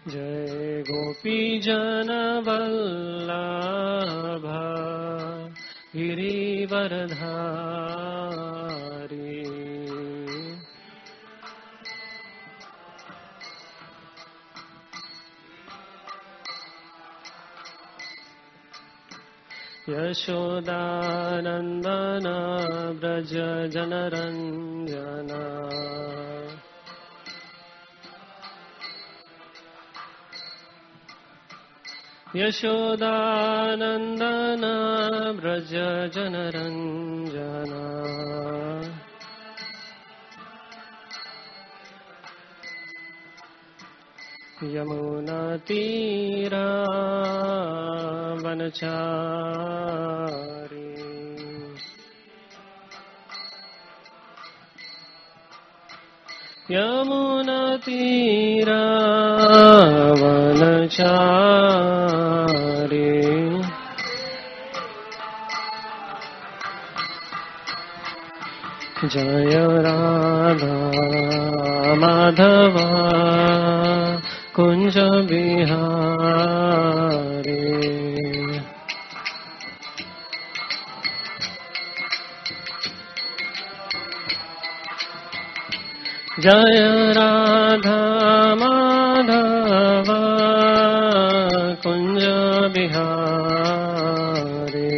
जय गोपीजन वल्लभ गिरिवरधारी। यशोदानन्दन व्रज जनरञ्जन। यशोदानन्दन व्रज जनरञ्जन। यमुनातीरा वनचारी। यमुनातीरा वनचारी। जय राधा माधवा कुंज बिहारी। जय राधा माधवा कुंज बिहारी।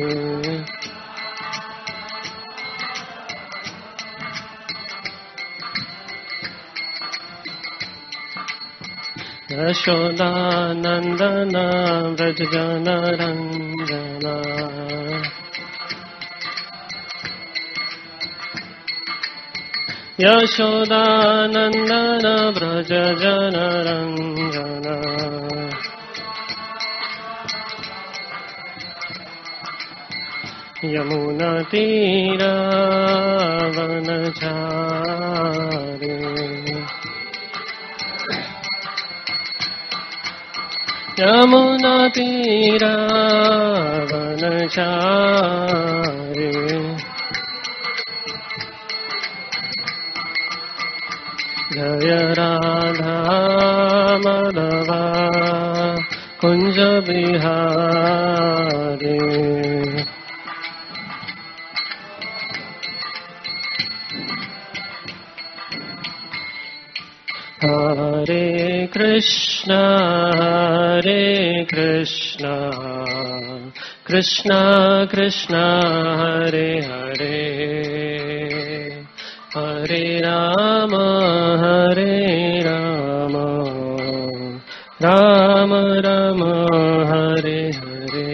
यशोदानन्दन व्रज जनरञ्जन। यशोदानन्दन व्रज जनरञ्जन। यमुनातीरा वनचारी। यमुनातीरा वनचारी। जय राधा माधवा कुंज बिहारी। हरे कृष्णा कृष्णा कृष्णा हरे हरे, हरे राम राम राम हरे हरे।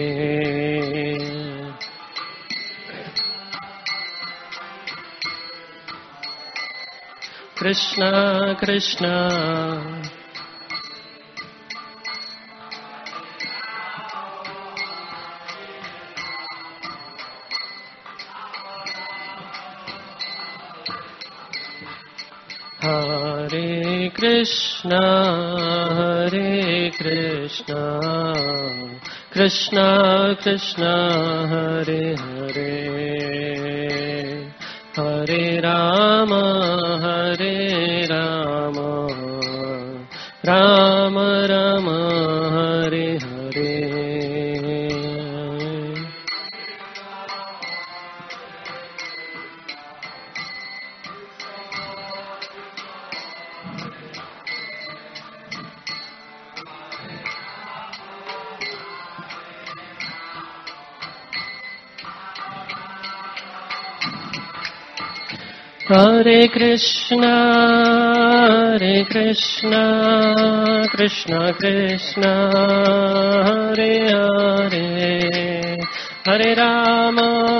कृष्णा कृष्णा हरे कृष्णा कृष्णा कृष्णा हरे हरे, हरे राम राम राम हरे हरे। हरे कृष्णा कृष्णा कृष्णा हरे हरे, हरे राम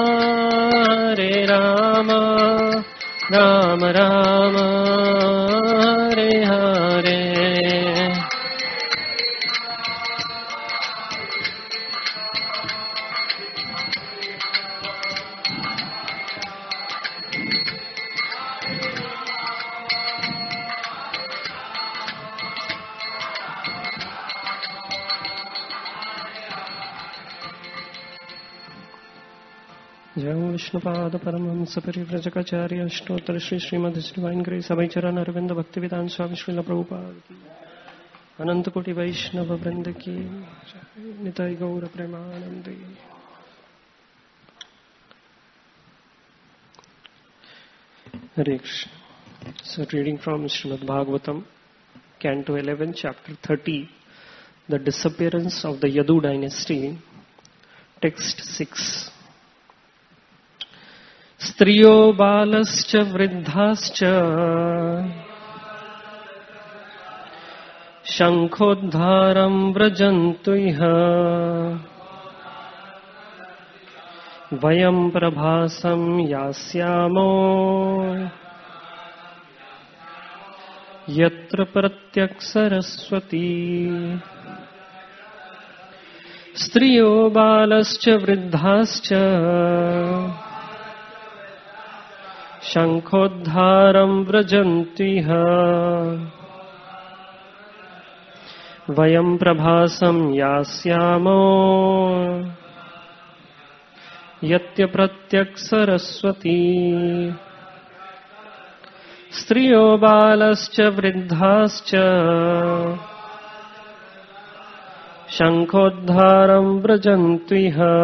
राम राम हरे हरे। जय विष्णुपाद परमहंस परिव्रजकाचार्य अष्टोत्तर श्री श्रीमद डिवाइन ग्रेस अभय चरण अरविंद भक्ति वेदांत स्वामी श्रील प्रभुपाद की। अनंत कोटि वैष्णव वृंद की निताई गौर Premanandi. Hare Krishna. So reading from Srimad Bhagavatam, Canto 11, Chapter 30, the disappearance of the Yadu dynasty, text 6. Striyo balascha vriddhascha shankhodharam vrajantu iha vayam prabhasam yasyamo yatra pratyak saraswati. Striyo balascha vriddhascha shankhodharam vrajantiha vayam prabhasam yasyamo yatya pratyak saraswati. Striyo balascha vriddhascha shankhodharam vrajantiha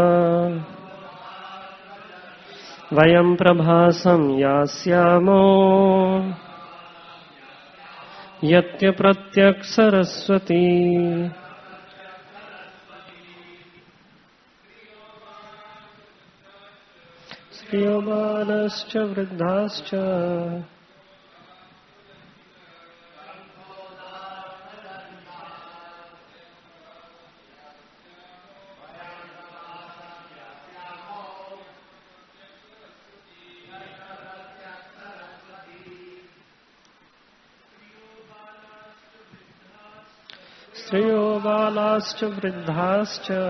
vayam prabhasam yasyamo yatya pratyak saraswati. Striyo balascha vriddhascha Striyo balascha vriddhascha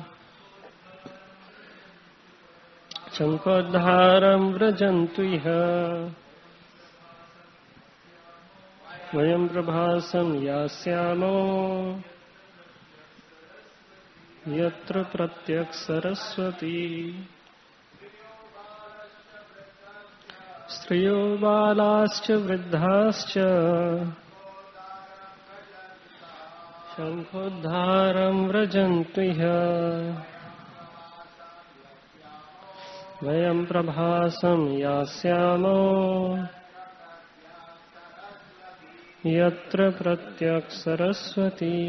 shankhodharam vrajantu iha vayam prabhasam yasyamo yatra pratyak saraswati. Striyo balascha vriddhascha shankhodharam vrajantu iha vayam prabhasam yasyamo yatra pratyak saraswati.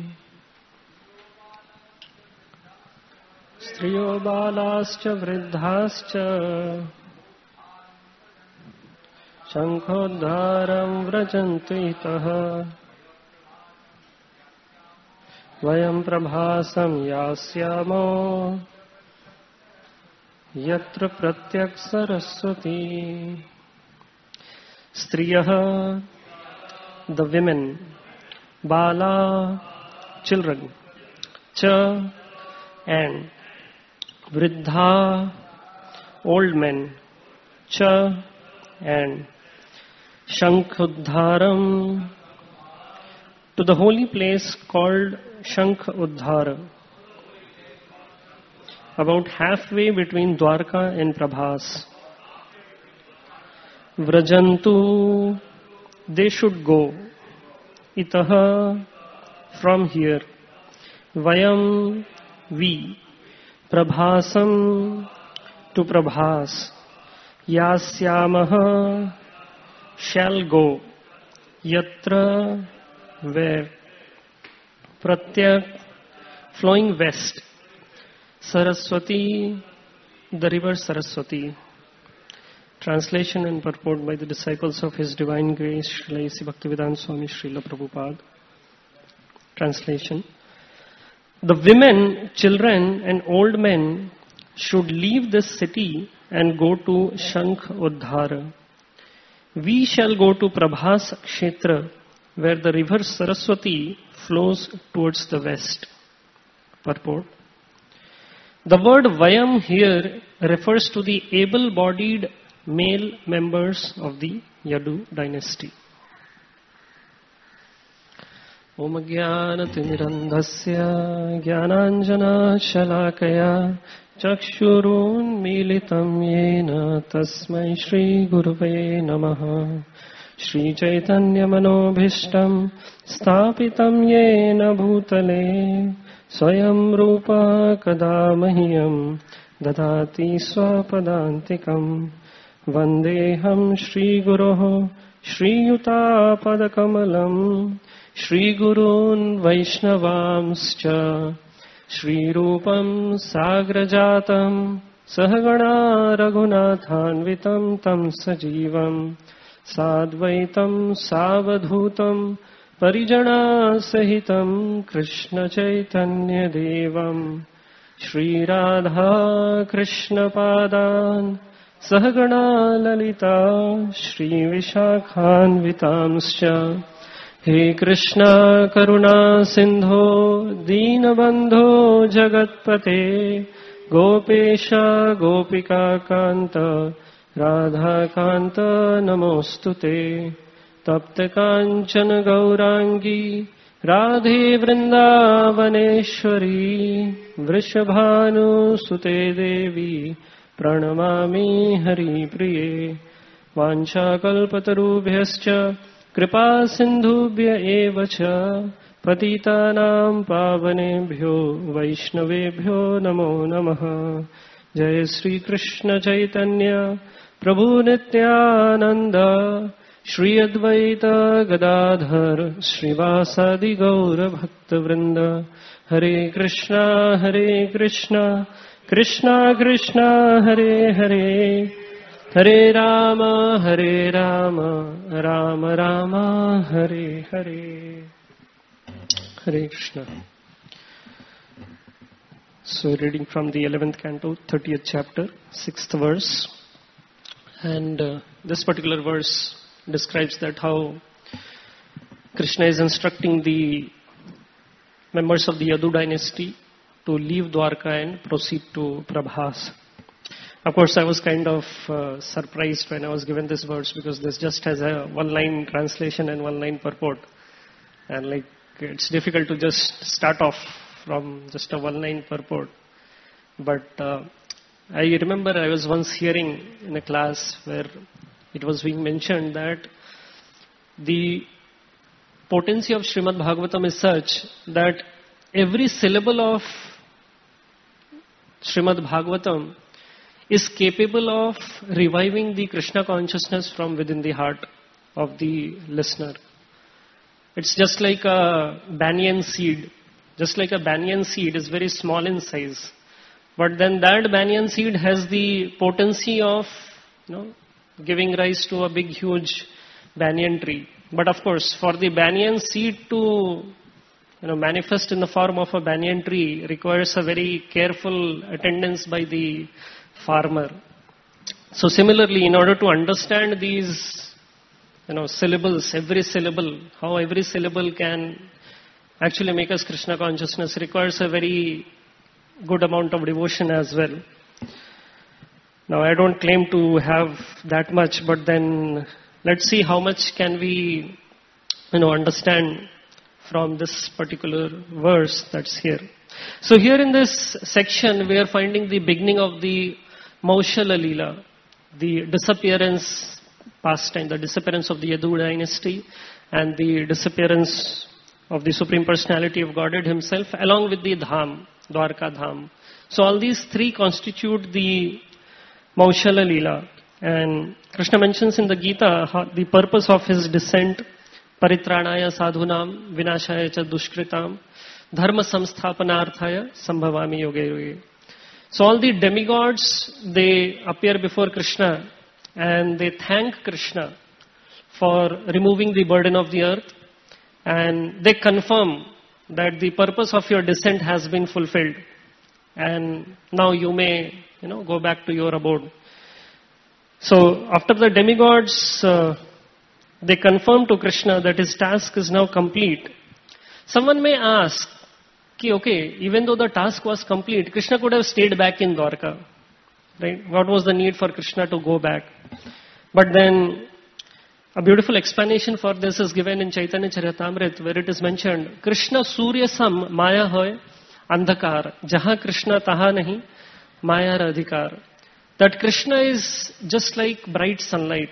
Striyo balascha vriddhascha shankhodharam vrajantu itaha vayam prabhasam yasyamo yatra pratyak saraswati. Striyaha, the women, bala, children, cha, and vriddha, old men, cha, and shankhodharam, to the holy place called Shankh-Uddhara, about halfway between Dwarka and Prabhas. Vrajantu, they should go. Itaha, from here. Vayam, we. Prabhasam, to Prabhas. Yasyamaha, shall go. Yatra, where. Pratyak, flowing west. Saraswati, the river Saraswati. Translation and purport by the disciples of His Divine Grace, Srila A.C. Bhaktivedanta Swami Srila Prabhupada. Translation. The women, children and old men should leave this city and go to Shankh-Uddhara. We shall go to Prabhas Kshetra, where the river Saraswati flows towards the west. Purport. The word Vayam here refers to the able-bodied male members of the Yadu dynasty. Om Jnanatirandhasya Jnananjana Shalakaya Chakshurun Militam Yena Tasmai Shri Gurave Namaha श्रीचैतन्यमनोभीष्टम् स्थापितं येन भूतले स्वयं रूपा कदा मह्यम् ददाति स्वपदान्तिकम् वन्देऽहं श्रीगुरोः श्रीयुतापदकमलम् श्रीगुरून् वैष्णवांश्च श्रीरूपं साग्रजातम् सहगणा रघुनाथान्वितं तं सजीवम् साद्वैतं सावधूतं परिजनासहितं कृष्णचैतन्यदेवम् श्रीराधा कृष्णपादान् सहगणा ललिता श्रीविशाखान्वितांश्च हे कृष्णा करुणा सिन्धो दीनबन्धो जगत्पते गोपेश गोपिकाकान्त राधाकान्त नमोऽस्तुते तप्तकाञ्चन गौराङ्गी राधे वृन्दावनेश्वरी वृषभानुसुते देवी प्रणमामि हरिप्रिये वाञ्छाकल्पतरुभ्यश्च कृपा सिन्धुभ्य एव च पतितानां पावनेभ्यो वैष्णवेभ्यो नमो नमः। जय श्री कृष्ण चैतन्य प्रभु नित्यानंद श्री अद्वैत गदाधर श्रीवासादि गौर भक्तवृंद। हरे कृष्णा कृष्णा कृष्णा हरे हरे हरे राम राम राम हरे हरे। Hare Krishna. So reading from the 11th canto, 30th chapter, 6th verse. And this particular verse describes that how Krishna is instructing the members of the Yadu dynasty to leave Dwarka and proceed to Prabhas. Of course, I was kind of surprised when I was given this verse because this just has a one-line translation and one-line purport. And like, it's difficult to just start off from just a one-line purport. But I remember I was once hearing in a class where it was being mentioned that the potency of Srimad Bhagavatam is such that every syllable of Srimad Bhagavatam is capable of reviving the Krishna consciousness from within the heart of the listener. It's just like a banyan seed. Just like a banyan seed is very small in size. But then that banyan seed has the potency of, giving rise to a big, huge banyan tree. But of course, for the banyan seed to, manifest in the form of a banyan tree requires a very careful attendance by the farmer. So similarly, in order to understand these syllables, every syllable, how every syllable can actually make us Krishna consciousness requires a very good amount of devotion as well. Now, I don't claim to have that much, but then let's see how much can we, understand from this particular verse that's here. So here in this section, we are finding the beginning of the Maushala Leela, the disappearance pastime, the disappearance of the Yadu dynasty and the disappearance of the Supreme Personality of Godhead himself along with the Dham, Dwarka Dham. So all these three constitute the Maushala Leela. And Krishna mentions in the Gita the purpose of his descent, Paritranaya sadhunam vinashaya cha dushkritam dharma samsthapanarthaya sambhavami yoge yoge. So all the demigods, they appear before Krishna and they thank Krishna for removing the burden of the earth, and they confirm that the purpose of your descent has been fulfilled and now you may go back to your abode. So after the demigods they confirm to Krishna that his task is now complete. Someone may ask, okay, even though the task was complete, Krishna could have stayed back in Dwarka. Right? What was the need for Krishna to go back? But then a beautiful explanation for this is given in Chaitanya Charitamrita, where it is mentioned, Krishna Surya Sam Maya hoy Andhakar, Jaha Krishna Taha Nahi Maya Radhikar. That Krishna is just like bright sunlight,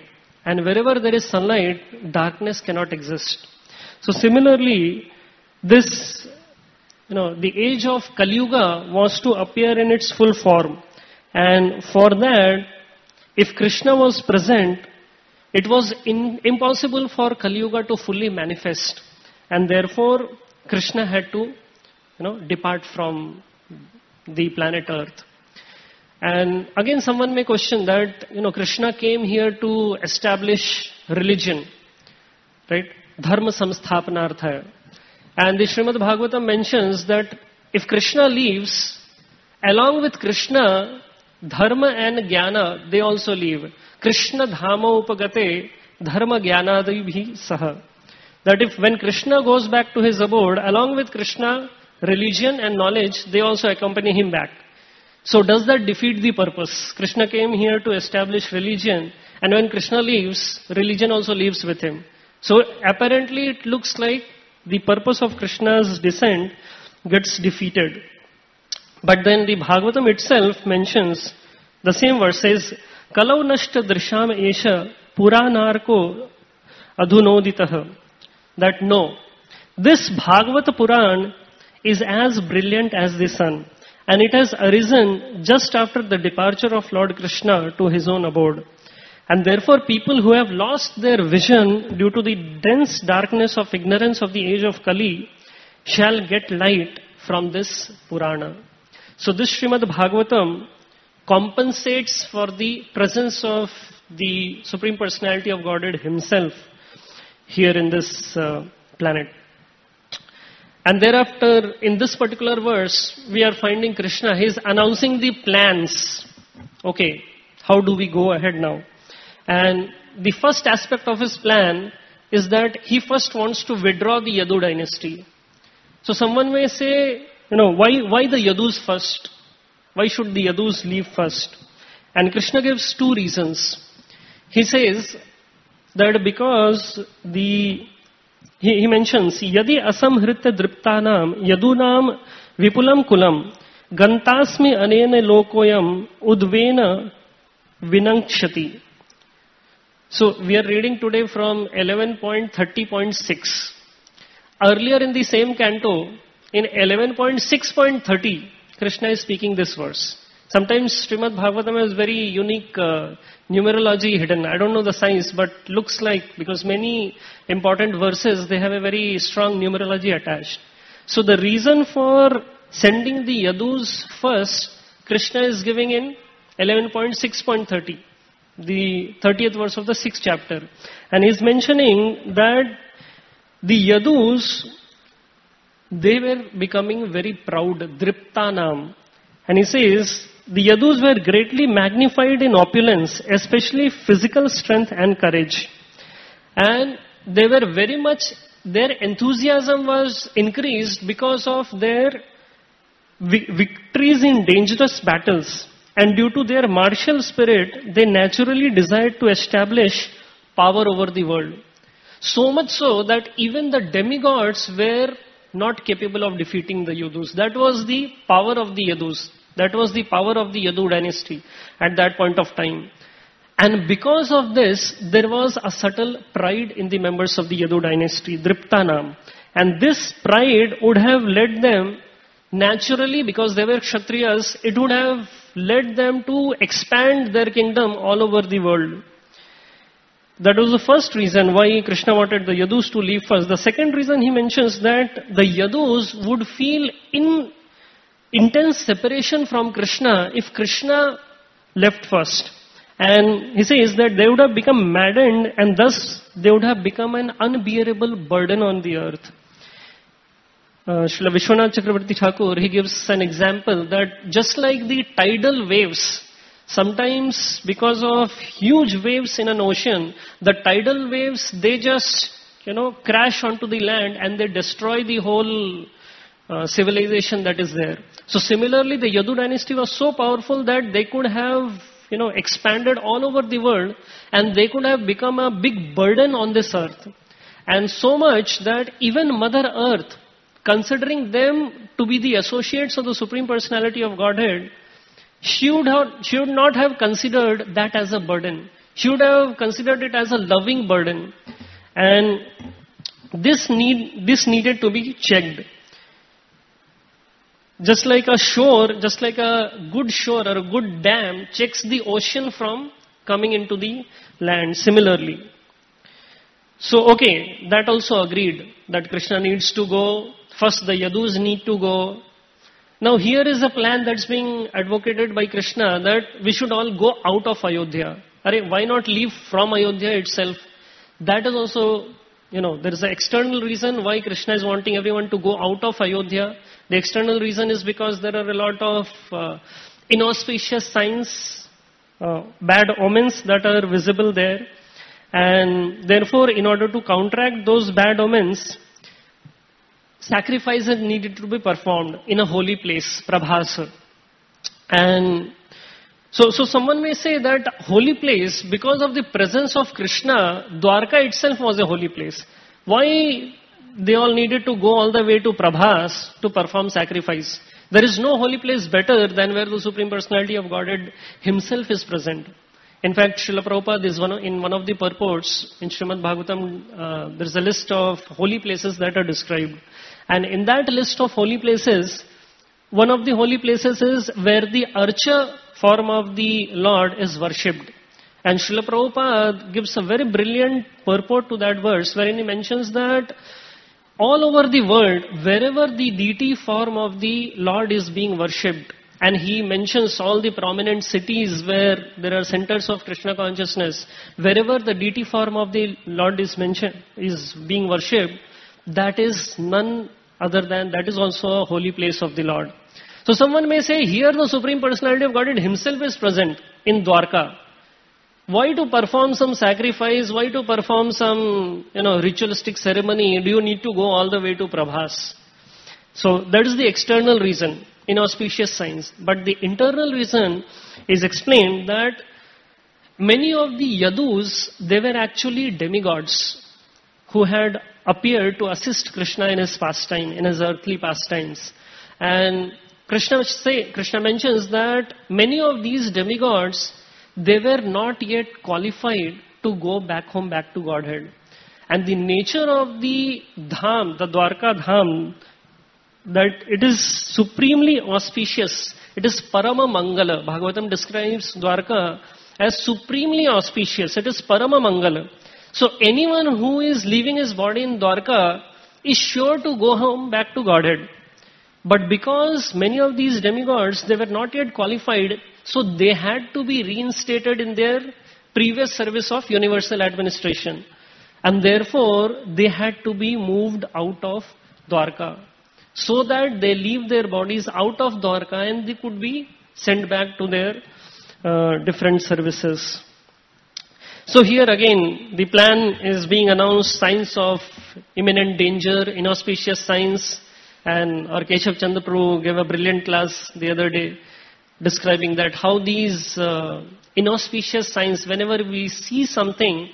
And wherever there is sunlight, darkness cannot exist. So similarly, this, the age of Kali Yuga was to appear in its full form. And for that, if Krishna was present, it was impossible for Kali Yuga to fully manifest. And therefore, Krishna had to, depart from the planet Earth. And again, someone may question that, Krishna came here to establish religion, right? Dharma samsthapanartha. And the Srimad Bhagavatam mentions that if Krishna leaves, along with Krishna, Dharma and Jnana, they also leave. Krishna dhama upagate dharma jnanadibhi saha. That if when Krishna goes back to his abode, along with Krishna, religion and knowledge, they also accompany him back. So does that defeat the purpose? Krishna came here to establish religion, and when Krishna leaves, religion also leaves with him. So apparently it looks like the purpose of Krishna's descent gets defeated. But then the Bhagavatam itself mentions, the same verse says, Kalau nashta drisham esha puranarko adhunoditaha. That no, this Bhagavata Puran is as brilliant as the sun. And it has arisen just after the departure of Lord Krishna to his own abode. And therefore people who have lost their vision due to the dense darkness of ignorance of the age of Kali shall get light from this Purana. So this Srimad Bhagavatam compensates for the presence of the Supreme Personality of Godhead himself here in this planet. And thereafter, in this particular verse, we are finding Krishna, he is announcing the plans. Okay, how do we go ahead now? And the first aspect of his plan is that he first wants to withdraw the Yadu dynasty. So someone may say, why the Yadus first? Why should the Yadus leave first? And Krishna gives two reasons. He says that because he mentions, Yadi asamhritya driptanam yadunam vipulam kulam gantasmi anene lokoyam udvena vinankshati. So we are reading today from 11.30.6. Earlier in the same canto, in 11.6.30, Krishna is speaking this verse. Sometimes Srimad Bhagavatam has very unique numerology hidden. I don't know the science, but looks like, because many important verses, they have a very strong numerology attached. So the reason for sending the Yadus first, Krishna is giving in 11.6.30, the 30th verse of the 6th chapter. And he's mentioning that the Yadus, they were becoming very proud, driptanam. And he says, the Yadus were greatly magnified in opulence, especially physical strength and courage. And they were very much, their enthusiasm was increased because of their victories in dangerous battles. And due to their martial spirit, they naturally desired to establish power over the world. So much so that even the demigods were not capable of defeating the Yadus. That was the power of the Yadus. That was the power of the Yadu dynasty at that point of time. And because of this, there was a subtle pride in the members of the Yadu dynasty, Driptanam. And this pride would have led them naturally, because they were Kshatriyas, it would have led them to expand their kingdom all over the world. That was the first reason why Krishna wanted the Yadus to leave first. The second reason he mentions that the Yadus would feel intense separation from Krishna if Krishna left first. And he says that they would have become maddened, and thus they would have become an unbearable burden on the earth. Srila Vishwanath Chakravarti Thakur, he gives an example that just like the tidal waves, sometimes because of huge waves in an ocean, the tidal waves, they just, crash onto the land and they destroy the whole civilization that is there. So similarly, the Yadu dynasty was so powerful that they could have, expanded all over the world, and they could have become a big burden on this earth. And so much that even Mother Earth, considering them to be the associates of the Supreme Personality of Godhead, she would not have considered that as a burden. She would have considered it as a loving burden. And this needed to be checked. Just like a shore, just like a good shore or a good dam checks the ocean from coming into the land. Similarly. So, okay, that also agreed that Krishna needs to go. First, the Yadus need to go. Now, here is a plan that's being advocated by Krishna that we should all go out of Ayodhya. Why not leave from Ayodhya itself? That is also, there is an external reason why Krishna is wanting everyone to go out of Ayodhya. The external reason is because there are a lot of inauspicious signs, bad omens that are visible there. And therefore, in order to counteract those bad omens, sacrifices needed to be performed in a holy place, Prabhasa. And so someone may say that holy place, because of the presence of Krishna, Dwarka itself was a holy place. Why they all needed to go all the way to Prabhas to perform sacrifice? There is no holy place better than where the Supreme Personality of Godhead Himself is present. In fact, Srila Prabhupada in one of the purports in Srimad Bhagavatam, there is a list of holy places that are described. And in that list of holy places, one of the holy places is where the Archa form of the Lord is worshipped. And Srila Prabhupada gives a very brilliant purport to that verse wherein he mentions that all over the world, wherever the deity form of the Lord is being worshipped, and he mentions all the prominent cities where there are centers of Krishna consciousness. Wherever the deity form of the Lord is being worshipped, that is none other than, that is also a holy place of the Lord. So someone may say, here the Supreme Personality of Godhead Himself is present in Dwarka. Why to perform some sacrifice? Why to perform some, ritualistic ceremony? Do you need to go all the way to Prabhas? So that is the external reason. Inauspicious signs. But the internal reason is explained that many of the Yadus, they were actually demigods who had appeared to assist Krishna in his pastime, in his earthly pastimes. And Krishna mentions that many of these demigods, they were not yet qualified to go back home, back to Godhead. And the nature of the Dham, the Dwarka Dham, that it is supremely auspicious. It is Parama Mangala. Bhagavatam describes Dwarka as supremely auspicious. It is Parama Mangala. So anyone who is leaving his body in Dwarka is sure to go home back to Godhead. But because many of these demigods, they were not yet qualified, so they had to be reinstated in their previous service of universal administration. And therefore, they had to be moved out of Dwarka, so that they leave their bodies out of Dwarka and they could be sent back to their different services. So here again, the plan is being announced, signs of imminent danger, inauspicious signs, and our Keshav Chandra Prabhu gave a brilliant class the other day describing that how these inauspicious signs, whenever we see something,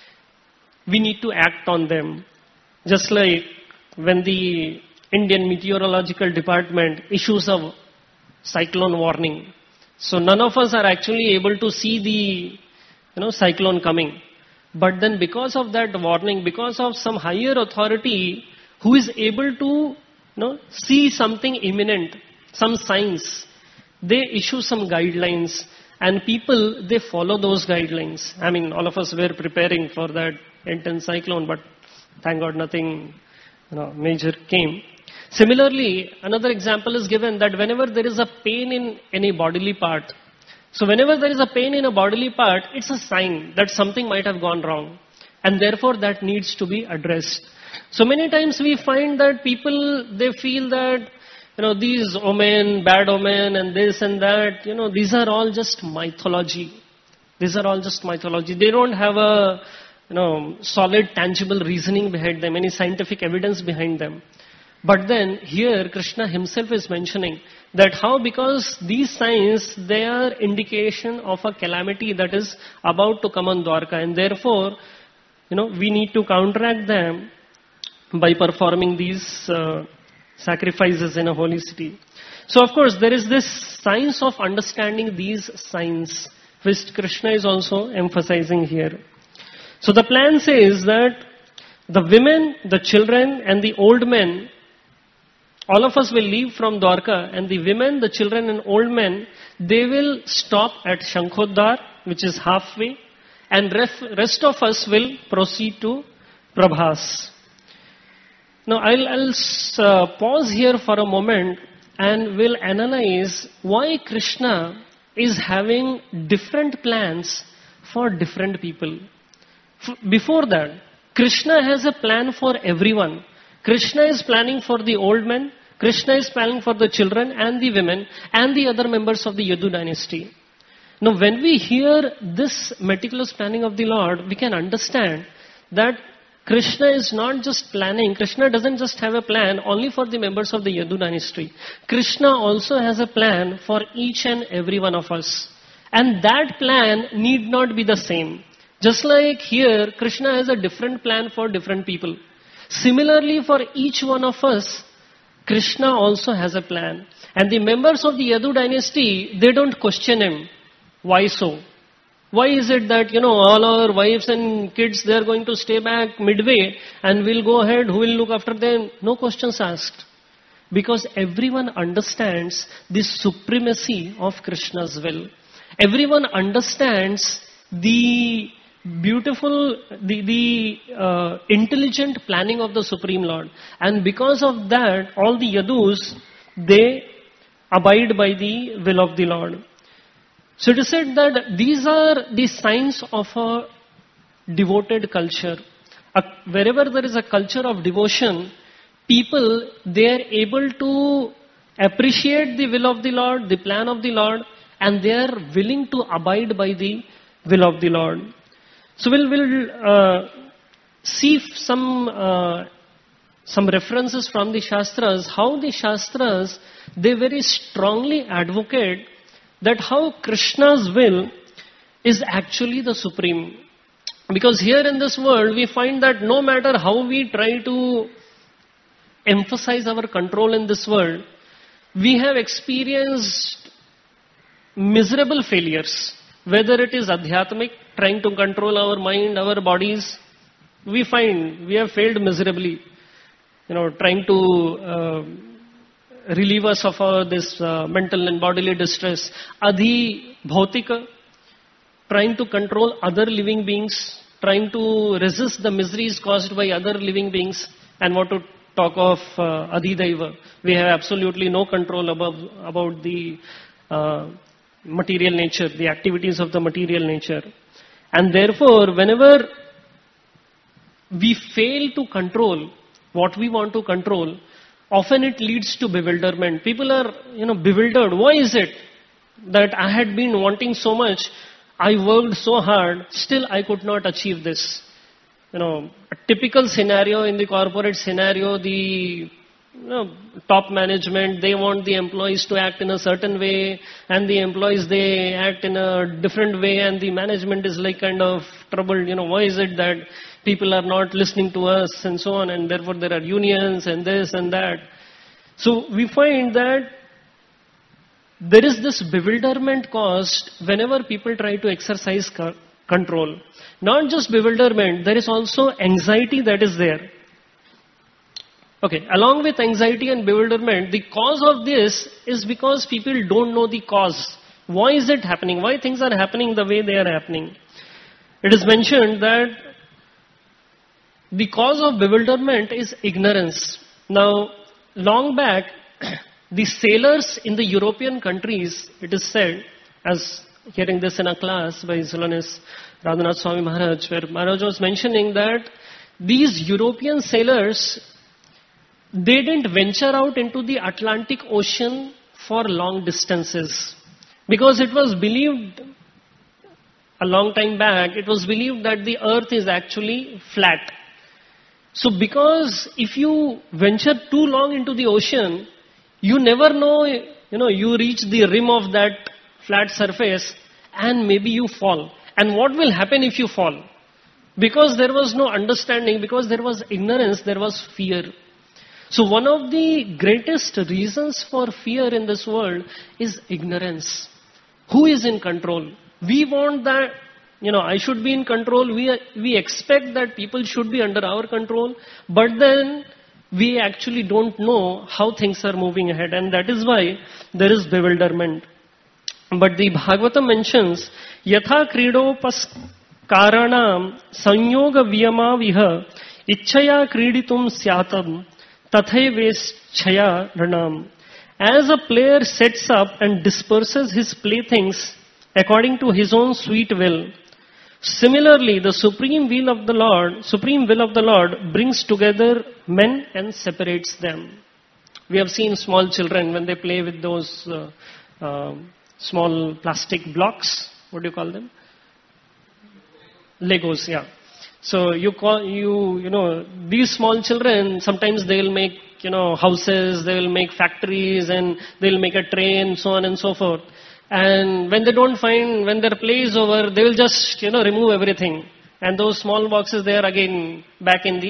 we need to act on them. Just like when the Indian Meteorological Department issues a cyclone warning. So none of us are actually able to see the cyclone coming. But then because of that warning, because of some higher authority who is able to see something imminent, some signs, they issue some guidelines and people, they follow those guidelines. I mean, all of us were preparing for that intense cyclone, but thank God nothing major came. Similarly, another example is given that whenever there is a pain in any bodily part, so whenever there is a pain in a bodily part, it's a sign that something might have gone wrong. And therefore that needs to be addressed. So many times we find that people, they feel that, these omen, bad omen and this and that, these are all just mythology. These are all just mythology. They don't have a, solid, tangible reasoning behind them, any scientific evidence behind them. But then here Krishna himself is mentioning that how, because these signs, they are indication of a calamity that is about to come on Dwarka, and therefore, we need to counteract them by performing these sacrifices in a holy city. So of course there is this science of understanding these signs which Krishna is also emphasizing here. So the plan says that the women, the children and the old men, all of us will leave from Dwarka, and the women, the children and old men, they will stop at Shankhodar, which is halfway, and rest of us will proceed to Prabhas. Now I'll pause here for a moment and we'll analyze why Krishna is having different plans for different people. Before that, Krishna has a plan for everyone. Krishna is planning for the old men, Krishna is planning for the children and the women and the other members of the Yadu dynasty. Now when we hear this meticulous planning of the Lord, we can understand that Krishna is not just planning, Krishna doesn't just have a plan only for the members of the Yadu dynasty. Krishna also has a plan for each and every one of us. And that plan need not be the same. Just like here, Krishna has a different plan for different people. Similarly, for each one of us, Krishna also has a plan. And the members of the Yadu dynasty, they don't question him. Why so? Why is it that, all our wives and kids, they are going to stay back midway and we'll go ahead, who will look after them? No questions asked. Because everyone understands the supremacy of Krishna's will. Everyone understands the beautiful, the intelligent planning of the Supreme Lord. And because of that, all the Yadus, they abide by the will of the Lord. So it is said that these are the signs of a devoted culture. Wherever there is a culture of devotion, people, they are able to appreciate the will of the Lord, the plan of the Lord, and they are willing to abide by the will of the Lord. So we'll see some references from the Shastras, how the Shastras, they very strongly advocate that how Krishna's will is actually the supreme. Because here in this world, we find that no matter how we try to emphasize our control in this world, we have experienced miserable failures. Whether it is adhyatmic, trying to control our mind, our bodies, we find we have failed miserably. Trying to relieve us of this mental and bodily distress. Adhi bhautika, trying to control other living beings, trying to resist the miseries caused by other living beings, and what to talk of adhidaiva. We have absolutely no control about the material nature, the activities of the material nature. And therefore, whenever we fail to control what we want to control, often it leads to bewilderment. People are, bewildered. Why is it that I had been wanting so much, I worked so hard, still I could not achieve this? A typical scenario in the corporate scenario, the top management, they want the employees to act in a certain way, and the employees, they act in a different way, and the management is like kind of troubled. Why is it that people are not listening to us and so on, and therefore there are unions and this and that. So we find that there is this bewilderment caused whenever people try to exercise control. Not just bewilderment, there is also anxiety that is there. Okay, along with anxiety and bewilderment, the cause of this is because people don't know the cause. Why is it happening? Why things are happening the way they are happening? It is mentioned that the cause of bewilderment is ignorance. Now, long back, the sailors in the European countries, it is said, as hearing this in a class by His Holiness Radhanath Swami Maharaj, where Maharaj was mentioning that these European sailors, they didn't venture out into the Atlantic Ocean for long distances. Because it was believed, a long time back, it was believed that the earth is actually flat. So because if you venture too long into the ocean, you never know, you reach the rim of that flat surface and maybe you fall. And what will happen if you fall? Because there was no understanding, because there was ignorance, there was fear. So one of the greatest reasons for fear in this world is ignorance. Who is in control? We want that, I should be in control. We expect that people should be under our control, but then we actually don't know how things are moving ahead, and that is why there is bewilderment. But the Bhagavatam mentions, Yatha kridopas karanam sanyoga viyama viha ichchaya kriditum syatam tathaiveschaya ranam. As a player sets up and disperses his playthings according to his own sweet will, similarly the supreme will of the Lord brings together men and separates them. We have seen small children when they play with those small plastic blocks. What do you call them? Legos, yeah. So these small children, sometimes they will make, houses, they will make factories, and they will make a train, so on and so forth. And when they don't find, when their play is over, they will just, remove everything. And those small boxes, they are again back in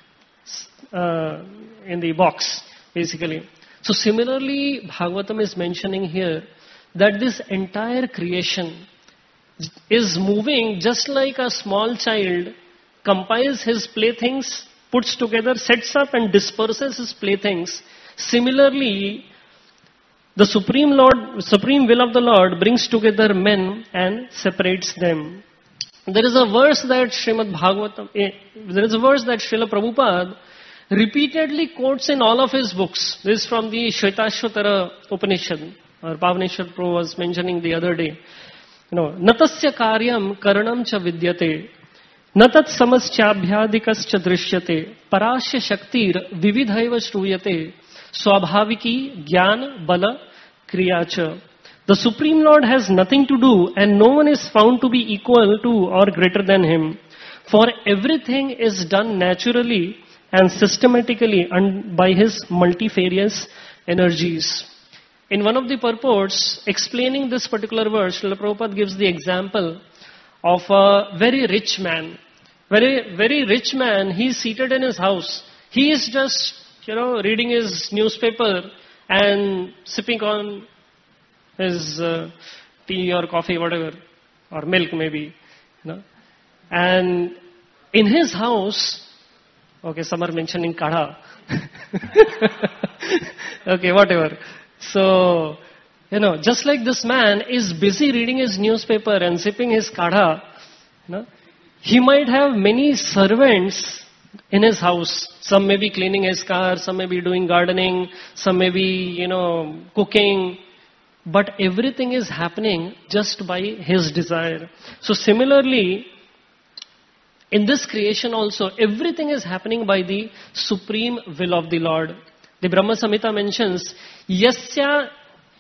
the box, basically. So similarly, Bhagavatam is mentioning here that this entire creation is moving just like a small child compiles his playthings, puts together, sets up and disperses his playthings. Similarly, the supreme will of the Lord brings together men and separates them. There is a verse that Srila Prabhupada repeatedly quotes in all of his books. This is from the Shvetashvatara Upanishad, or Pavaneshwar Prabhu was mentioning the other day. Natasya karyam karanam cha vidyate, natat samaschabhyadikascha drishyate, parasya shaktir vividhaiva shruyate, swabhaviki jnana bala kriyacha. The Supreme Lord has nothing to do, and no one is found to be equal to or greater than Him. For everything is done naturally and systematically by His multifarious energies. In one of the purports, explaining this particular verse, Srila Prabhupada gives the example of a very rich man. Very, very rich man, he is seated in his house. He is just, reading his newspaper and sipping on his tea or coffee, whatever, or milk maybe. And in his house, okay, some are mentioning kadha. Okay, whatever. So, just like this man is busy reading his newspaper and sipping his kadha, he might have many servants in his house. Some may be cleaning his car, some may be doing gardening, some may be, cooking. But everything is happening just by his desire. So similarly, in this creation also, everything is happening by the supreme will of the Lord. The Brahma Samhita mentions, Yasyagayat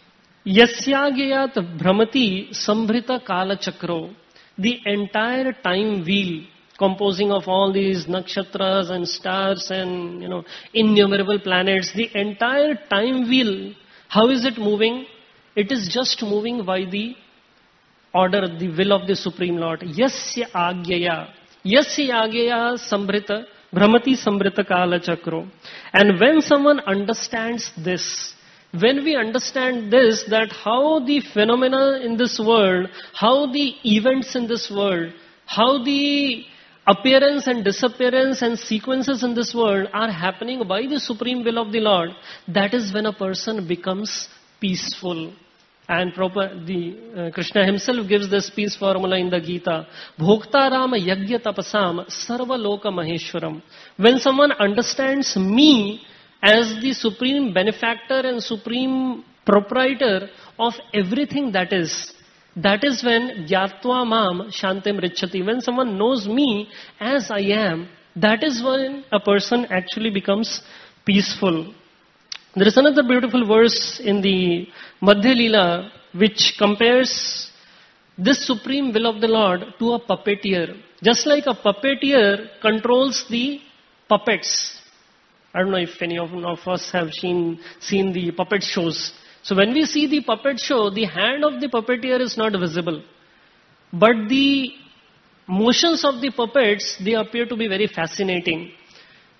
Brahmati Sambhrita Kala Chakro. The entire time wheel, composing of all these nakshatras and stars and, innumerable planets, the entire time wheel, how is it moving? It is just moving by the order, the will of the Supreme Lord. Yasya Agyaya Sambhrita Brahmati Sambrita Kala Chakro. And when someone understands this, when we understand this, that how the phenomena in this world, how the events in this world, how the appearance and disappearance and sequences in this world are happening by the supreme will of the Lord, that is when a person becomes peaceful. And Krishna himself gives this peace formula in the Gita. Bhoktarama yagya tapasam sarva loka maheshwaram. When someone understands me as the supreme benefactor and supreme proprietor of everything that is when gyatva mam shantim richati. When someone knows me as I am, that is when a person actually becomes peaceful. There is another beautiful verse in the Madhya Leela which compares this supreme will of the Lord to a puppeteer. Just like a puppeteer controls the puppets. I don't know if any of us have seen the puppet shows. So when we see the puppet show, the hand of the puppeteer is not visible. But the motions of the puppets, they appear to be very fascinating.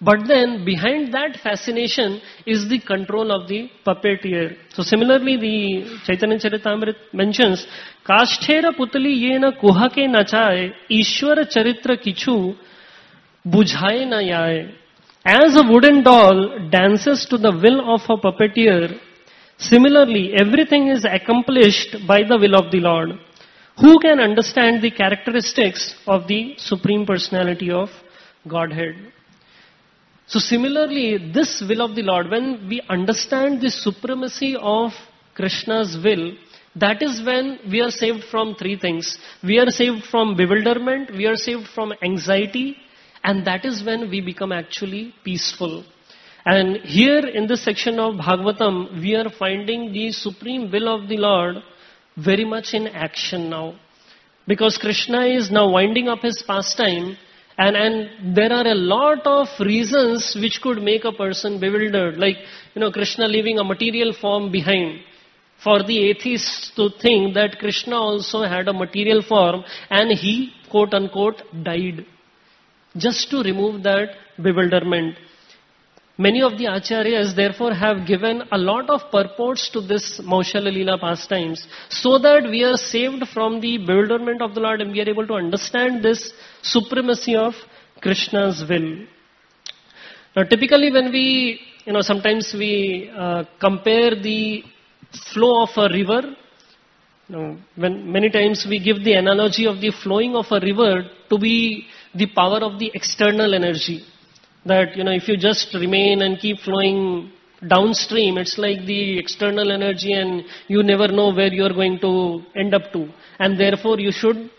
But then behind that fascination is the control of the puppeteer. So similarly, the Chaitanya Charitamrita mentions, Kasthera putali yena kuhake nachaye, Ishwara charitra kichu, bujhaye na yaye. As a wooden doll dances to the will of a puppeteer, similarly, everything is accomplished by the will of the Lord. Who can understand the characteristics of the Supreme Personality of Godhead? So similarly, this will of the Lord, when we understand the supremacy of Krishna's will, that is when we are saved from three things. We are saved from bewilderment, we are saved from anxiety, and that is when we become actually peaceful. And here in this section of Bhagavatam, we are finding the supreme will of the Lord very much in action now. Because Krishna is now winding up his pastime, and there are a lot of reasons which could make a person bewildered. Like, Krishna leaving a material form behind. For the atheists to think that Krishna also had a material form and he, quote unquote, died. Just to remove that bewilderment. Many of the acharyas therefore have given a lot of purports to this Maushalya Leela pastimes, so that we are saved from the bewilderment of the Lord and we are able to understand this supremacy of Krishna's will. Now typically when we, sometimes we compare the flow of a river, when many times we give the analogy of the flowing of a river to be the power of the external energy. That, if you just remain and keep flowing downstream, it's like the external energy and you never know where you are going to end up to. And therefore you should,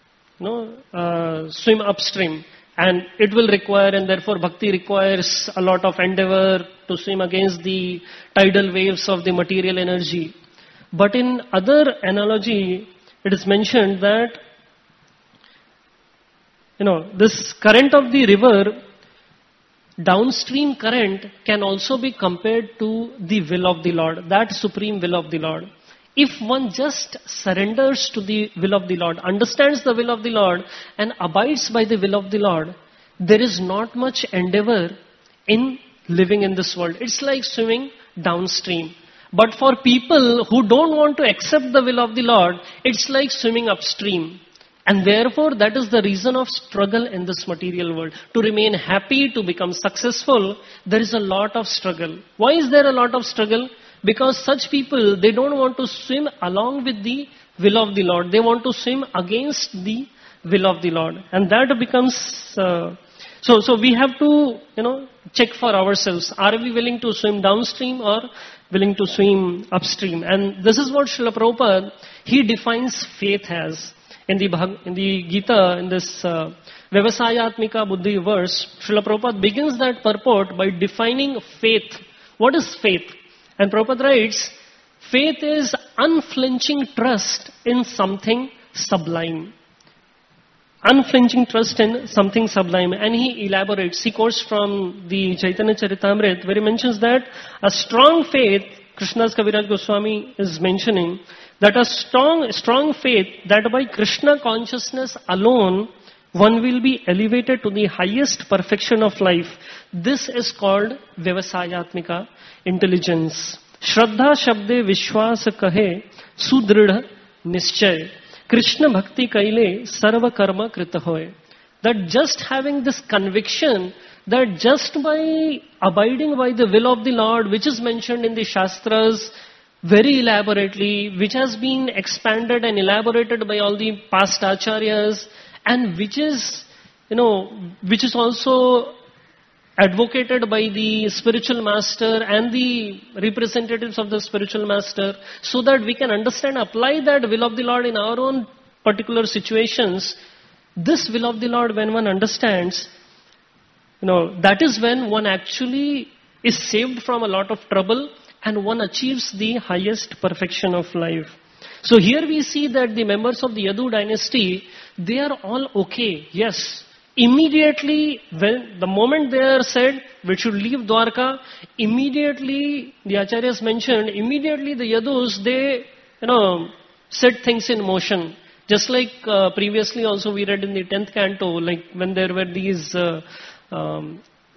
swim upstream. And it will require, and therefore bhakti requires a lot of endeavor to swim against the tidal waves of the material energy. But in other analogy, it is mentioned that, this current of the river, downstream current can also be compared to the will of the Lord, that supreme will of the Lord. If one just surrenders to the will of the Lord, understands the will of the Lord and abides by the will of the Lord, there is not much endeavor in living in this world. It's like swimming downstream. But for people who don't want to accept the will of the Lord, it's like swimming upstream. And therefore, that is the reason of struggle in this material world. To remain happy, to become successful, there is a lot of struggle. Why is there a lot of struggle? Because such people, they don't want to swim along with the will of the Lord. They want to swim against the will of the Lord. And that becomes... So we have to, check for ourselves. Are we willing to swim downstream or willing to swim upstream? And this is what Srila Prabhupada, he defines faith as. In the Gita, in this Vyavasayatmika Buddhi verse, Srila Prabhupada begins that purport by defining faith. What is faith? And Prabhupada writes, faith is unflinching trust in something sublime. Unflinching trust in something sublime. And he elaborates, he quotes from the Chaitanya Charitamrita, where he mentions that a strong faith, Krishna's Kaviraj Goswami is mentioning, that a strong faith that by Krishna consciousness alone one will be elevated to the highest perfection of life. This is called Vyavasayatmika intelligence. Shraddha Shabde Vishwas Kahe Sudrida Nischay. Krishna Bhakti Kaile Sarva Karma Krita Hoy. That just having this conviction that just by abiding by the will of the Lord, which is mentioned in the Shastras very elaborately, which has been expanded and elaborated by all the past acharyas, and which is also advocated by the spiritual master and the representatives of the spiritual master, so that we can understand, apply that will of the Lord in our own particular situations. This will of the Lord, when one understands, that is when one actually is saved from a lot of trouble and one achieves the highest perfection of life. So here we see that the members of the Yadu dynasty, they are all okay. Yes. Immediately, when the moment they are said, we should leave Dwarka, immediately, the Acharyas mentioned, immediately the Yadus, they, set things in motion. Just like previously also we read in the 10th canto, like when there were these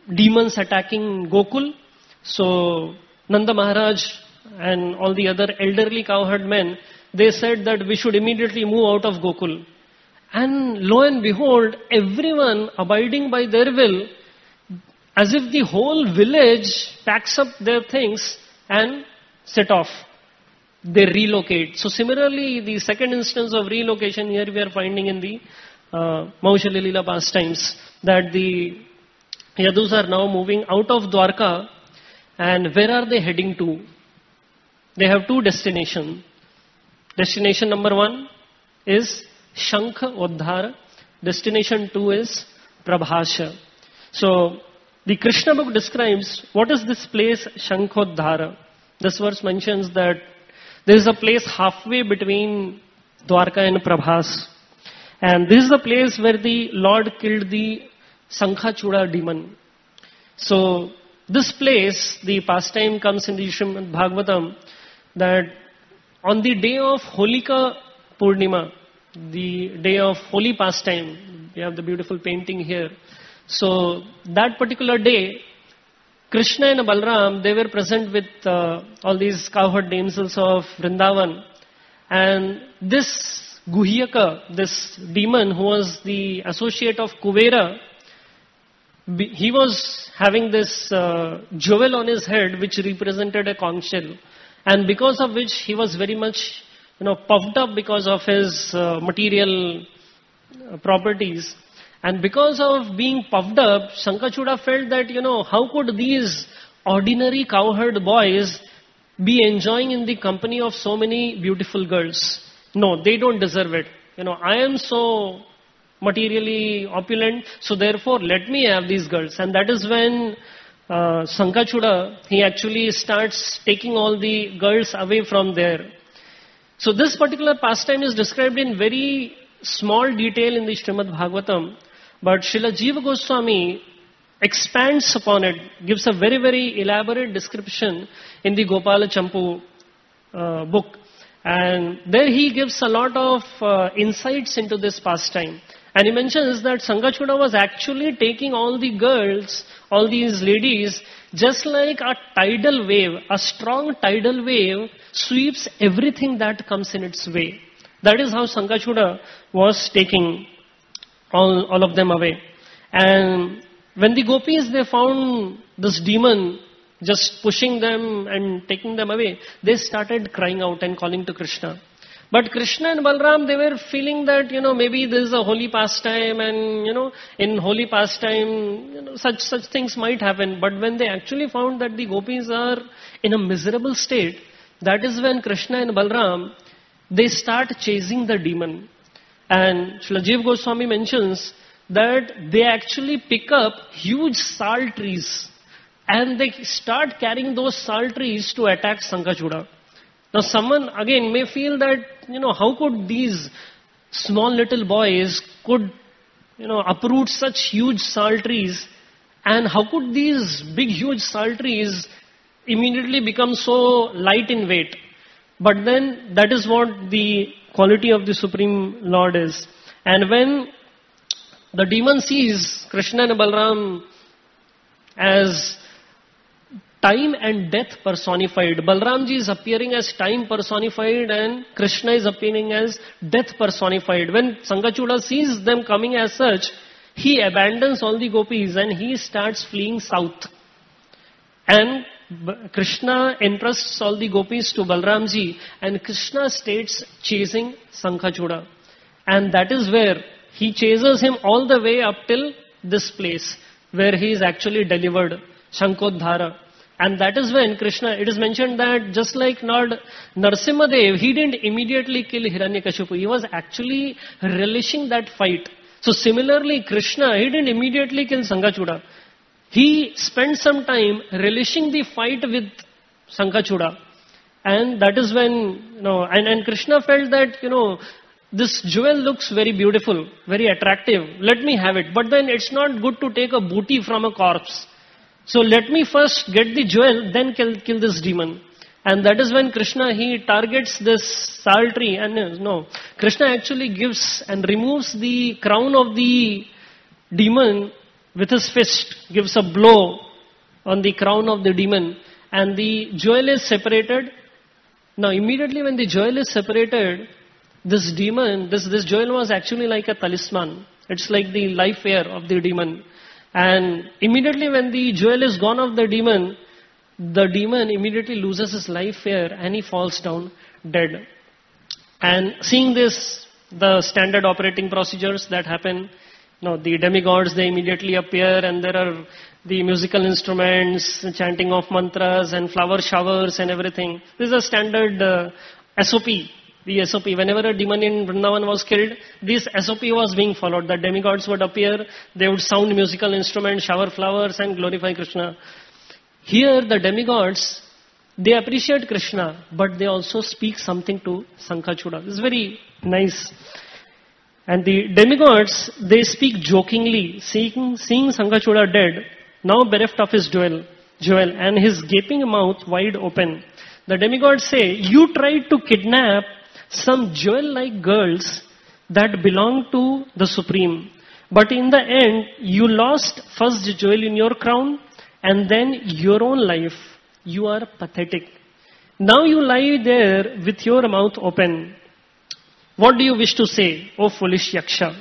demons attacking Gokul. So Nanda Maharaj and all the other elderly cowherd men, they said that we should immediately move out of Gokul. And lo and behold, everyone abiding by their will, as if the whole village packs up their things and set off. They relocate. So similarly, the second instance of relocation here we are finding in the Maushalya Leela pastimes, that the Yadus are now moving out of Dwarka, and where are they heading to? They have two destinations. Destination number 1 is Shankha Uddhara. Destination 2 is Prabhasha. So the Krishna book describes what is this place Shankhodhara. This verse mentions that there is a place halfway between Dwarka and Prabhas. And this is the place where the Lord killed the Sankhachura demon. So this place, the pastime comes in the Srimad Bhagavatam, that on the day of Holika Purnima, the day of holy pastime, we have the beautiful painting here. So that particular day, Krishna and Balram, they were present with all these cowherd damsels of Vrindavan. And this Guhyaka, this demon who was the associate of Kuvera, he was having this jewel on his head which represented a conch shell. And because of which he was very much puffed up because of his material properties. And because of being puffed up, Sankhachura felt that, how could these ordinary cowherd boys be enjoying in the company of so many beautiful girls? No, they don't deserve it. I am so materially opulent, so therefore let me have these girls. And that is when Sankhachura, he actually starts taking all the girls away from there. So this particular pastime is described in very small detail in the Srimad Bhagavatam. But Srila Jiva Goswami expands upon it, gives a very, very elaborate description in the Gopala Champu book. And there he gives a lot of insights into this pastime. And he mentions that Sankhachura was actually taking all the girls, all these ladies, just like a tidal wave, a strong tidal wave sweeps everything that comes in its way. That is how Sankhachura was taking all of them away. And when the gopis, they found this demon just pushing them and taking them away, they started crying out and calling to Krishna. But Krishna and Balram, they were feeling that, maybe this is a holy pastime and, in holy pastime, such things might happen. But when they actually found that the gopis are in a miserable state, that is when Krishna and Balram, they start chasing the demon. And Srila Jiva Goswami mentions that they actually pick up huge sal trees and they start carrying those sal trees to attack Sankhachura. Now someone again may feel that, how could these small little boys could, uproot such huge sal trees, and how could these big huge sal trees immediately become so light in weight? But then that is what the quality of the Supreme Lord is. And when the demon sees Krishna and Balram as time and death personified, Balramji is appearing as time personified and Krishna is appearing as death personified. When Sankhachura sees them coming as such, he abandons all the gopis and he starts fleeing south. And Krishna entrusts all the gopis to Balramji and Krishna stays chasing Sankhachura. And that is where he chases him all the way up till this place where he is actually delivered, Shankodhara. And that is when Krishna, it is mentioned that just like Lord Narsimhadev, he didn't immediately kill Hiranyakashipu. He was actually relishing that fight. So similarly, Krishna, he didn't immediately kill Sankhachura. He spent some time relishing the fight with Sankhachura. And that is when, and Krishna felt that, this jewel looks very beautiful, very attractive. Let me have it. But then it's not good to take a booty from a corpse. So let me first get the jewel, then kill this demon. And that is when Krishna, he targets this sal tree. And Krishna actually gives and removes the crown of the demon with his fist, gives a blow on the crown of the demon, and the jewel is separated. Now immediately when the jewel is separated, this demon, this jewel was actually like a talisman. It's like the life air of the demon. And immediately when the jewel is gone of the demon immediately loses his life air and he falls down dead. And seeing this, the standard operating procedures that happen, the demigods, they immediately appear, and there are the musical instruments, chanting of mantras and flower showers and everything. This is a standard SOP. The SOP, whenever a demon in Vrindavan was killed, this SOP was being followed. The demigods would appear, they would sound musical instruments, shower flowers and glorify Krishna. Here the demigods, they appreciate Krishna, but they also speak something to Sankachuda. This is very nice. And the demigods, they speak jokingly, seeing Sankachuda dead, now bereft of his jewel, and his gaping mouth wide open. The demigods say, you tried to kidnap some jewel-like girls that belong to the Supreme. But in the end, you lost first jewel in your crown and then your own life. You are pathetic. Now you lie there with your mouth open. What do you wish to say, O foolish Yaksha?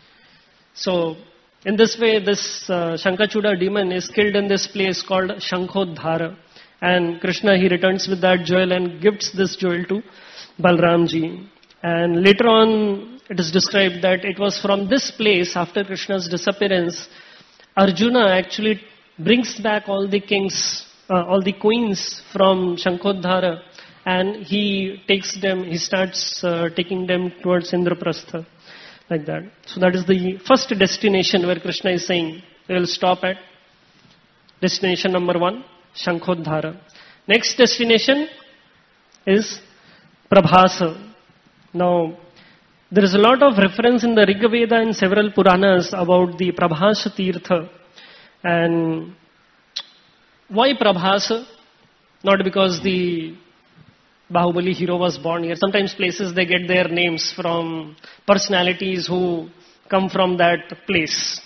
So, in this way, this Shankachuda demon is killed in this place called Shankhodhara. And Krishna, he returns with that jewel and gifts this jewel to Balramji. And later on, it is described that it was from this place, after Krishna's disappearance, Arjuna actually brings back all the kings, all the queens from Shankhodhara, and he takes them, he starts taking them towards Indraprastha, like that. So that is the first destination where Krishna is saying, we will stop at destination number 1, Shankhodhara. Next destination is Prabhasa. Now, there is a lot of reference in the Rig Veda and several Puranas about the Prabhasa Tirtha. And why Prabhasa? Not because the Bahubali hero was born here. Sometimes places they get their names from personalities who come from that place.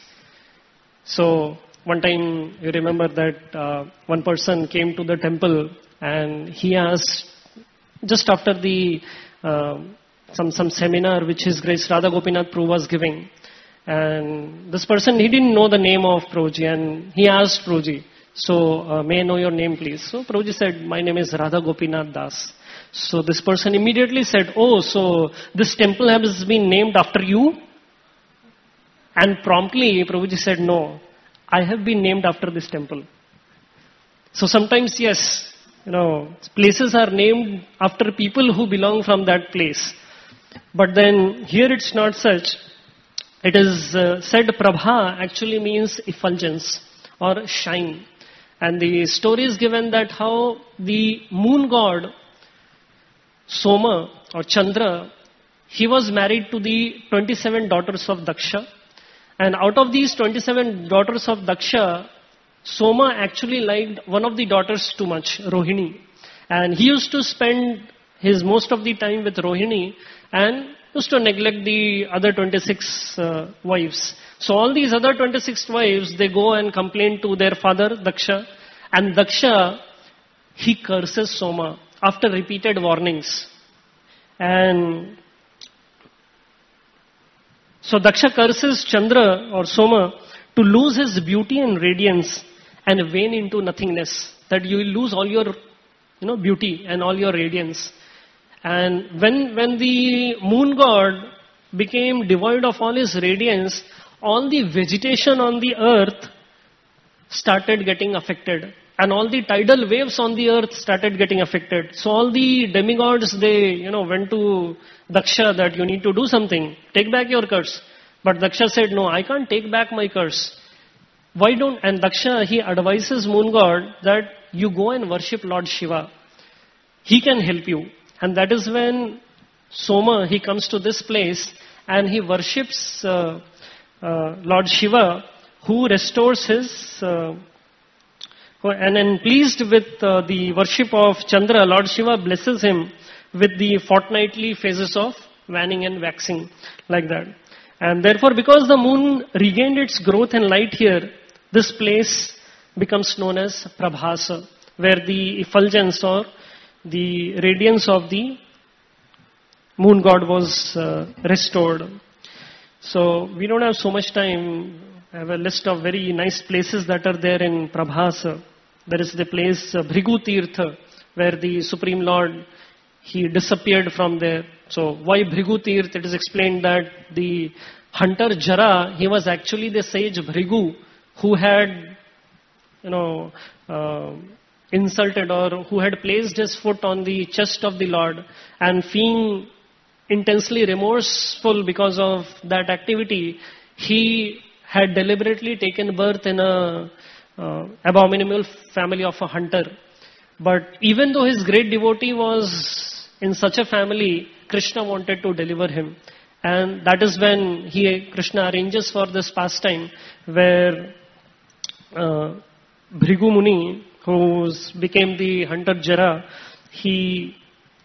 So, one time you remember that one person came to the temple and he asked, just after the some seminar which His Grace Radha Gopinath Prabhu was giving, and this person, he didn't know the name of Prabhuji, and he asked Prabhuji, so may I know your name please? So Prabhuji said, my name is Radha Gopinath Das. So this person immediately said, oh, so this temple has been named after you? And promptly Prabhuji said, no, I have been named after this temple. So sometimes, yes, places are named after people who belong from that place. But then here it's not such. It is said Prabha actually means effulgence or shine. And the story is given that how the moon god Soma or Chandra, he was married to the 27 daughters of Daksha. And out of these 27 daughters of Daksha, Soma actually liked one of the daughters too much, Rohini. And he used to spend his most of the time with Rohini and used to neglect the other 26 wives. So all these other 26 wives, they go and complain to their father, Daksha. And Daksha, he curses Soma after repeated warnings. And so Daksha curses Chandra or Soma to lose his beauty and radiance and wane into nothingness. That you will lose all your beauty and all your radiance. And when the moon god became devoid of all his radiance, all the vegetation on the earth started getting affected. And all the tidal waves on the earth started getting affected. So all the demigods, they, went to Daksha that you need to do something. Take back your curse. But Daksha said, no, I can't take back my curse. Why don't, and Daksha, he advises moon god that you go and worship Lord Shiva. He can help you. And that is when Soma, he comes to this place and he worships Lord Shiva, who restores his, and then pleased with the worship of Chandra, Lord Shiva blesses him with the fortnightly phases of waning and waxing, like that. And therefore, because the moon regained its growth and light here, this place becomes known as Prabhasa, where the effulgence or the radiance of the moon god was restored. So we don't have so much time. I have a list of very nice places that are there in Prabhasa. There is the place Bhrigu Tirtha, where the Supreme Lord, he disappeared from there. So why Bhrigu Tirtha? It is explained that the hunter Jara, he was actually the sage Bhrigu who had, insulted or who had placed his foot on the chest of the Lord, and being intensely remorseful because of that activity, he had deliberately taken birth in a abominable family of a hunter. But even though his great devotee was in such a family, Krishna wanted to deliver him. And that is when Krishna arranges for this pastime where Bhrigu Muni, who became the hunter Jara, he,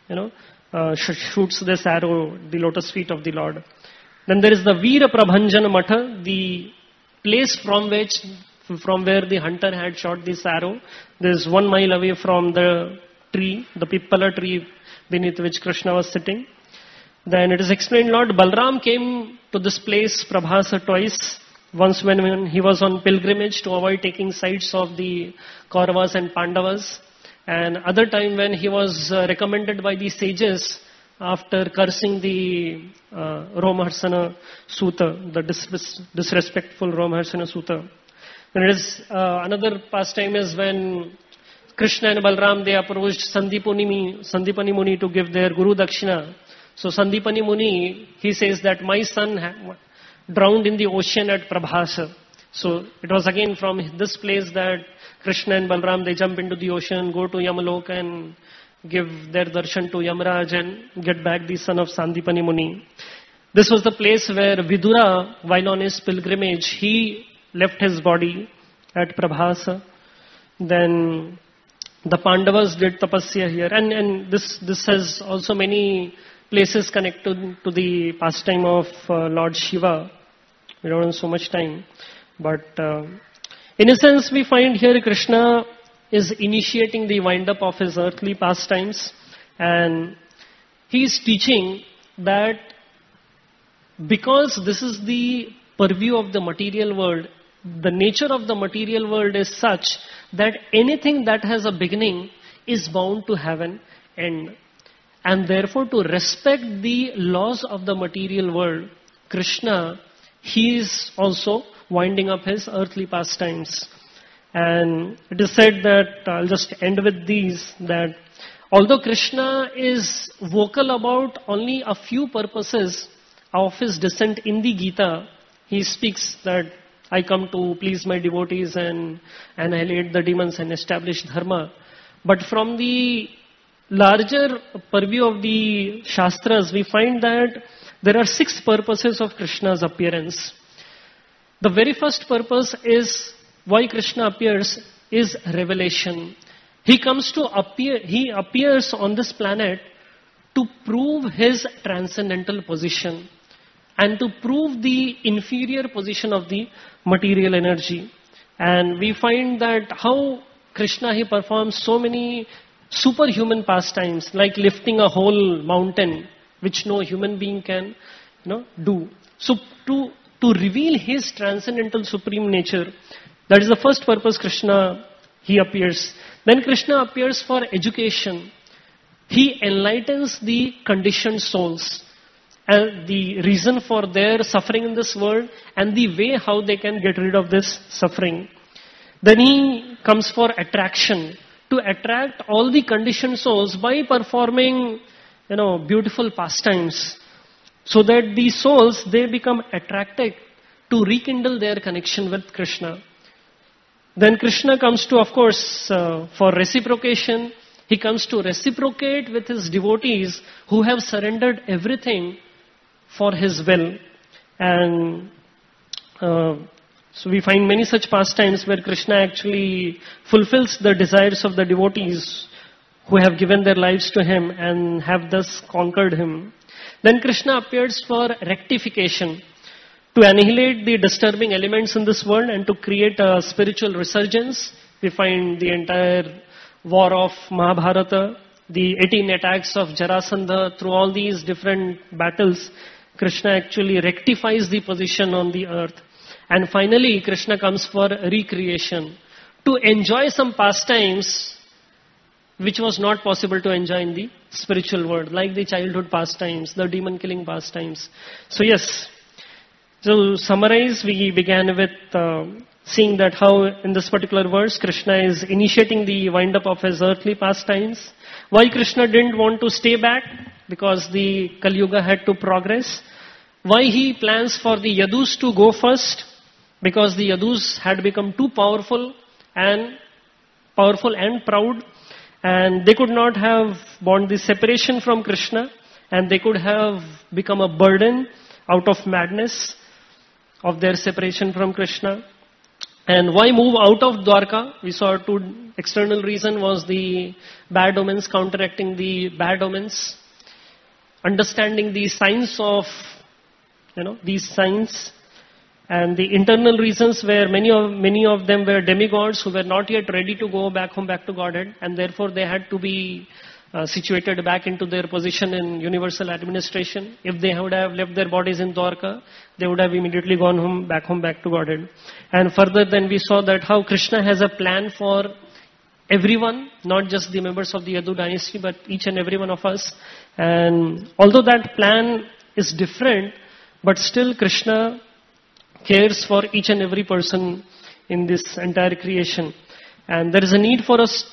shoots this arrow, the lotus feet of the Lord. Then there is the Veera Prabhanjan Matha, the place from where the hunter had shot this arrow. There is 1 mile away from the tree, the Pippala tree beneath which Krishna was sitting. Then it is explained Lord Balram came to this place, Prabhasa, twice. Once when he was on pilgrimage to avoid taking sides of the Kauravas and Pandavas. And other time when he was recommended by the sages after cursing the Romaharsana Sutta, the disrespectful Romaharsana Sutta. Then it is another pastime is when Krishna and Balram, they approached Sandipani Muni to give their Guru Dakshina. So Sandipani Muni, he says that my son drowned in the ocean at Prabhasa. So it was again from this place that Krishna and Balram, they jump into the ocean, go to Yamaloka and give their darshan to Yamraj and get back the son of Sandipani Muni. This was the place where Vidura, while on his pilgrimage, he left his body at Prabhasa. Then the Pandavas did tapasya here. And this has also many places connected to the pastime of Lord Shiva. We don't have so much time. But in a sense, we find here Krishna is initiating the wind-up of his earthly pastimes. And he is teaching that because this is the purview of the material world, the nature of the material world is such that anything that has a beginning is bound to have an end. And therefore, to respect the laws of the material world, Krishna, he is also winding up his earthly pastimes. And it is said that, I'll just end with these, that although Krishna is vocal about only a few purposes of his descent in the Gita, he speaks that I come to please my devotees and annihilate the demons and establish dharma. But from the larger purview of the Shastras, we find that there are 6 purposes of Krishna's appearance. The very first purpose is why Krishna appears is revelation. He appears on this planet to prove his transcendental position and to prove the inferior position of the material energy. And we find that how Krishna, he performs so many superhuman pastimes, like lifting a whole mountain, which no human being can, do. So to reveal his transcendental supreme nature, that is the first purpose Krishna, he appears. Then Krishna appears for education. He enlightens the conditioned souls and the reason for their suffering in this world and the way how they can get rid of this suffering. Then he comes for attraction, to attract all the conditioned souls by performing, beautiful pastimes, so that the souls, they become attracted to rekindle their connection with Krishna. Then Krishna comes to, of course, for reciprocation. He comes to reciprocate with his devotees who have surrendered everything for his will. And so we find many such pastimes where Krishna actually fulfills the desires of the devotees who have given their lives to him and have thus conquered him. Then Krishna appears for rectification. to annihilate the disturbing elements in this world and to create a spiritual resurgence. We find the entire war of Mahabharata, the 18 attacks of Jarasandha. Through all these different battles, Krishna actually rectifies the position on the earth. And finally, Krishna comes for recreation, to enjoy some pastimes which was not possible to enjoy in the spiritual world, like the childhood pastimes, the demon killing pastimes. So yes, to summarize, we began with seeing that how in this particular verse Krishna is initiating the wind-up of his earthly pastimes. Why Krishna didn't want to stay back? Because the Kali Yuga had to progress. Why he plans for the Yadus to go first? Because the Yadus had become too powerful and proud, and they could not have borne the separation from Krishna, and they could have become a burden out of madness of their separation from Krishna. And why move out of Dwarka? We saw two external reason was the bad omens counteracting the bad omens, understanding the signs of these signs, and the internal reasons where many of them were demigods who were not yet ready to go back home, back to Godhead, and therefore they had to be situated back into their position in universal administration. If they would have left their bodies in Dwarka, they would have immediately gone back to Godhead. And further then we saw that how Krishna has a plan for everyone, not just the members of the Yadu dynasty, but each and every one of us. And although that plan is different, but still Krishna cares for each and every person in this entire creation. And there is a need for us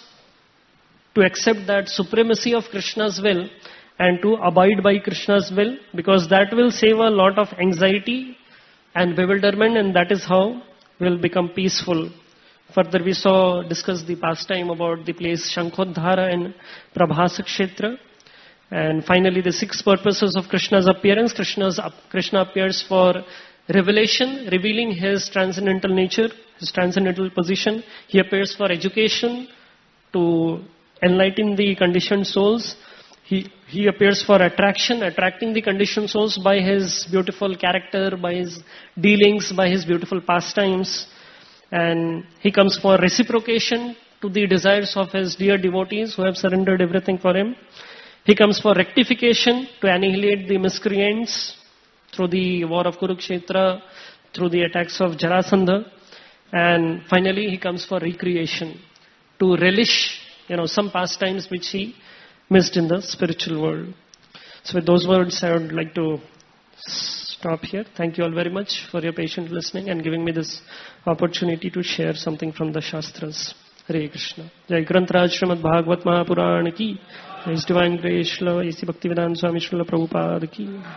to accept that supremacy of Krishna's will and to abide by Krishna's will, because that will save a lot of anxiety and bewilderment, and that is how we'll become peaceful. Further, we discussed the pastime about the place Shankhodhara and Prabhasa Kshetra. And finally, the 6 purposes of Krishna's appearance. Krishna appears for revelation, revealing his transcendental nature, his transcendental position. He appears for education, to enlighten the conditioned souls. He appears for attraction, attracting the conditioned souls by his beautiful character, by his dealings, by his beautiful pastimes. And he comes for reciprocation to the desires of his dear devotees who have surrendered everything for him. He comes for rectification, to annihilate the miscreants through the war of Kurukshetra, through the attacks of Jarasandha. And finally, he comes for recreation, to relish some pastimes which he missed in the spiritual world. So with those words, I would like to stop here. Thank you all very much for your patient listening and giving me this opportunity to share something from the Shastras. Hare Krishna. Jai Grantaraj Srimad Bhagavad Mahapuran ki. His Divine Grace, Shri Bhaktivedanta Swami Srila Prabhupada ki.